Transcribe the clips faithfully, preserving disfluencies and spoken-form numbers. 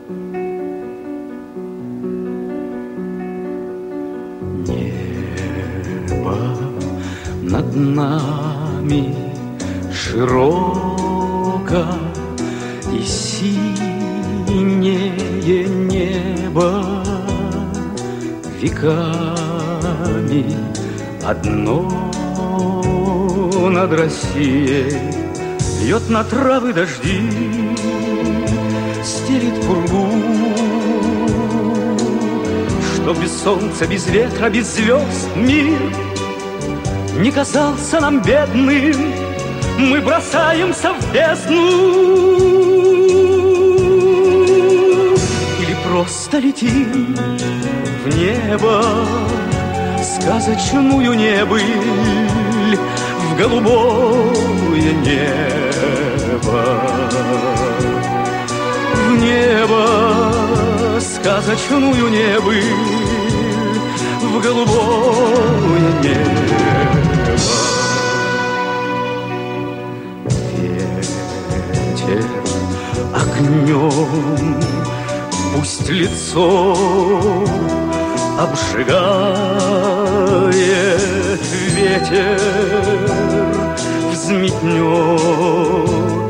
Небо над нами широко, и синее небо веками одно над Россией льет на травы дожди, стелит пургу, что без солнца, без ветра, без звезд мир не казался нам бедным. Мы бросаемся в бездну или просто летим в небо, сказочную небыль, в голубое небо, в небо, сказочную небыль, в голубое небо. Ветер огнем пусть лицо обжигает, ветер взметнет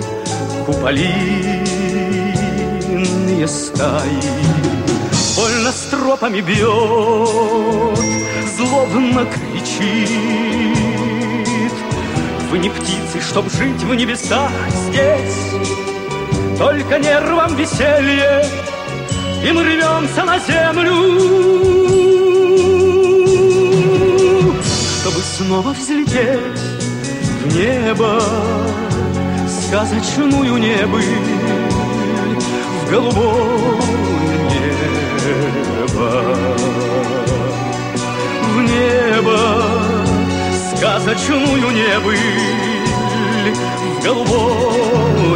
куполинные стаи, больно стропами бьет, злобно кричит. Вы не птицы, чтоб жить в небесах здесь, только нервам веселье, и мы рвемся на землю, чтобы снова взлететь в небо, сказочную небыль, в голубое небо, в небо, сказочную небыль, в голубое